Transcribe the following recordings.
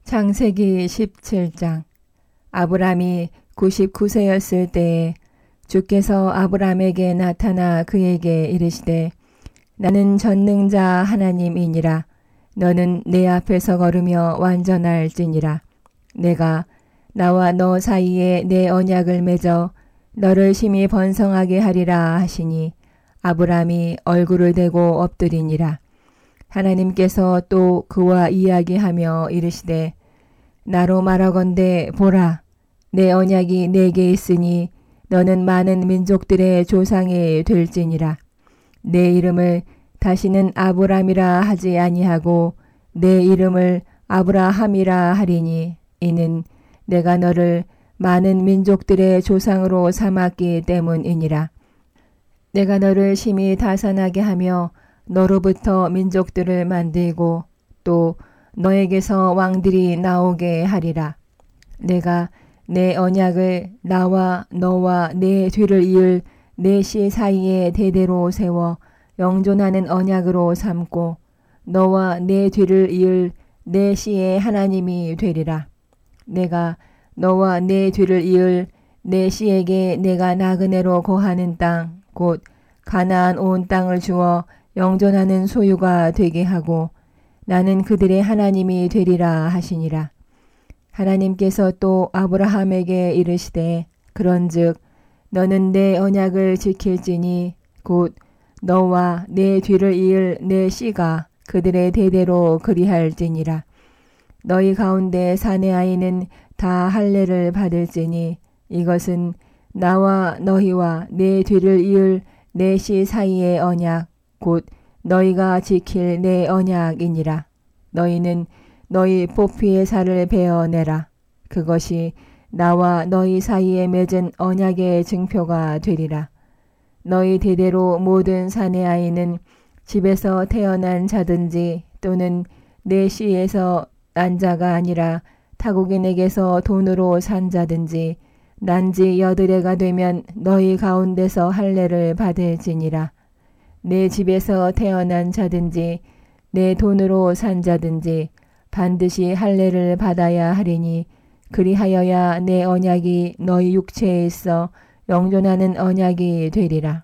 창세기 17장. 아브람이 99세였을 때에 주께서 아브람에게 나타나 그에게 이르시되 나는 전능자 하나님이니라. 너는 내 앞에서 걸으며 완전할지니라. 내가 나와 너 사이에 내 언약을 맺어 너를 심히 번성하게 하리라 하시니 아브람이 얼굴을 대고 엎드리니라. 하나님께서 또 그와 이야기하며 이르시되 나로 말하건대 보라, 내 언약이 내게 있으니 너는 많은 민족들의 조상이 될지니라. 내 이름을 다시는 아브람이라 하지 아니하고 내 이름을 아브라함이라 하리니 이는 내가 너를 많은 민족들의 조상으로 삼았기 때문이니라. 내가 너를 심히 다산하게 하며 너로부터 민족들을 만들고 또 너에게서 왕들이 나오게 하리라. 내가 내 언약을 나와 너와 내 뒤를 이을 내 씨 사이에 대대로 세워 영존하는 언약으로 삼고 너와 내 뒤를 이을 내 씨의 하나님이 되리라. 내가 너와 내 뒤를 이을 내 씨에게 내가 나그네로 거하는 땅 곧 가나안 온 땅을 주어 영존하는 소유가 되게 하고 나는 그들의 하나님이 되리라 하시니라. 하나님께서 또 아브라함에게 이르시되 그런즉 너는 내 언약을 지킬지니 곧 너와 내 뒤를 이을 내 씨가 그들의 대대로 그리할지니라. 너희 가운데 사내 아이는 다 할례를 받을지니 이것은 나와 너희와 내 뒤를 이을 내 씨 사이의 언약 곧 너희가 지킬 내 언약이니라. 너희는 너희 포피의 살을 베어내라. 그것이 나와 너희 사이에 맺은 언약의 증표가 되리라. 너희 대대로 모든 사내 아이는 집에서 태어난 자든지 또는 내 씨에서 난 자가 아니라 타국인에게서 돈으로 산 자든지 난지 8해가 되면 너희 가운데서 할례를 받을지니라. 내 집에서 태어난 자든지 내 돈으로 산 자든지 반드시 할례를 받아야 하리니 그리하여야 내 언약이 너희 육체에 있어 영존하는 언약이 되리라.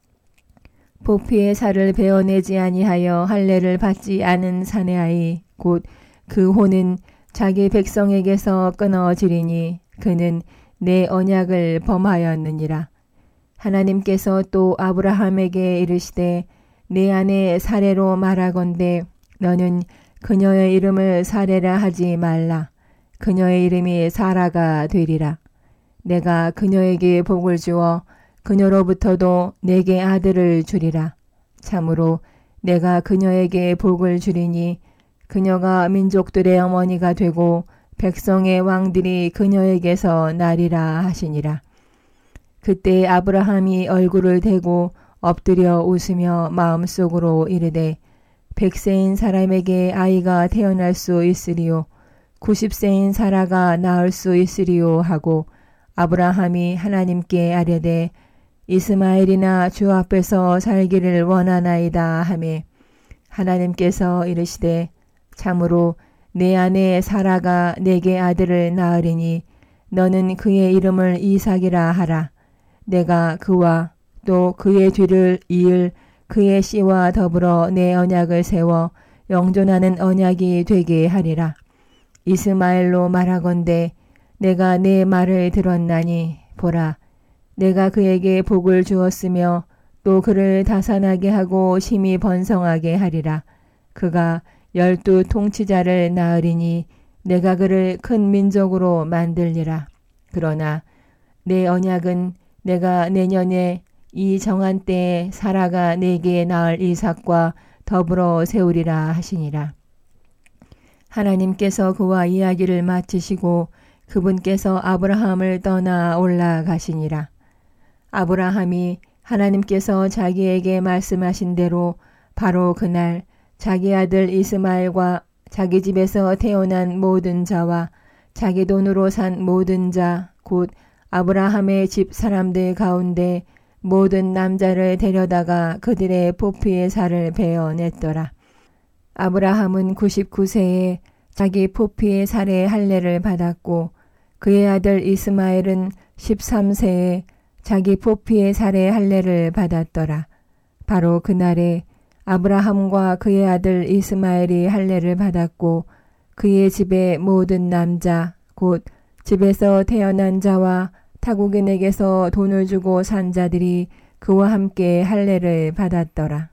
포피의 살을 베어내지 아니하여 할례를 받지 않은 사내아이 곧 그 혼은 자기 백성에게서 끊어지리니 그는 내 언약을 범하였느니라. 하나님께서 또 아브라함에게 이르시되 내 아내 사레로 말하건대 너는 그녀의 이름을 사레라 하지 말라. 그녀의 이름이 사라가 되리라. 내가 그녀에게 복을 주어 그녀로부터도 내게 아들을 주리라. 참으로 내가 그녀에게 복을 주리니 그녀가 민족들의 어머니가 되고 백성의 왕들이 그녀에게서 나리라 하시니라. 그때 아브라함이 얼굴을 대고 엎드려 웃으며 마음속으로 이르되 100세인 사람에게 아이가 태어날 수 있으리요 90세인 사라가 낳을 수 있으리요 하고 아브라함이 하나님께 아뢰되 이스마엘이나 주 앞에서 살기를 원하나이다 하매 하나님께서 이르시되 참으로 내 아내 사라가 내게 아들을 낳으리니 너는 그의 이름을 이삭이라 하라. 내가 그와 또 그의 뒤를 이을 그의 씨와 더불어 내 언약을 세워 영존하는 언약이 되게 하리라. 이스마엘로 말하건대 내가 내 말을 들었나니 보라 내가 그에게 복을 주었으며 또 그를 다산하게 하고 심히 번성하게 하리라. 그가 12 통치자를 낳으리니 내가 그를 큰 민족으로 만들리라. 그러나 내 언약은 내가 내년에 이 정한 때에 사라가 내게 낳을 이삭과 더불어 세우리라 하시니라. 하나님께서 그와 이야기를 마치시고 그분께서 아브라함을 떠나 올라가시니라. 아브라함이 하나님께서 자기에게 말씀하신 대로 바로 그날 자기 아들 이스마엘과 자기 집에서 태어난 모든 자와 자기 돈으로 산 모든 자 곧 아브라함의 집 사람들 가운데 모든 남자를 데려다가 그들의 포피의 살을 베어냈더라. 아브라함은 99세에 자기 포피의 살해 할례를 받았고 그의 아들 이스마엘은 13세에 자기 포피의 살해 할례를 받았더라. 바로 그날에 아브라함과 그의 아들 이스마엘이 할례를 받았고 그의 집의 모든 남자 곧 집에서 태어난 자와 타국인에게서 돈을 주고 산 자들이 그와 함께 할례를 받았더라.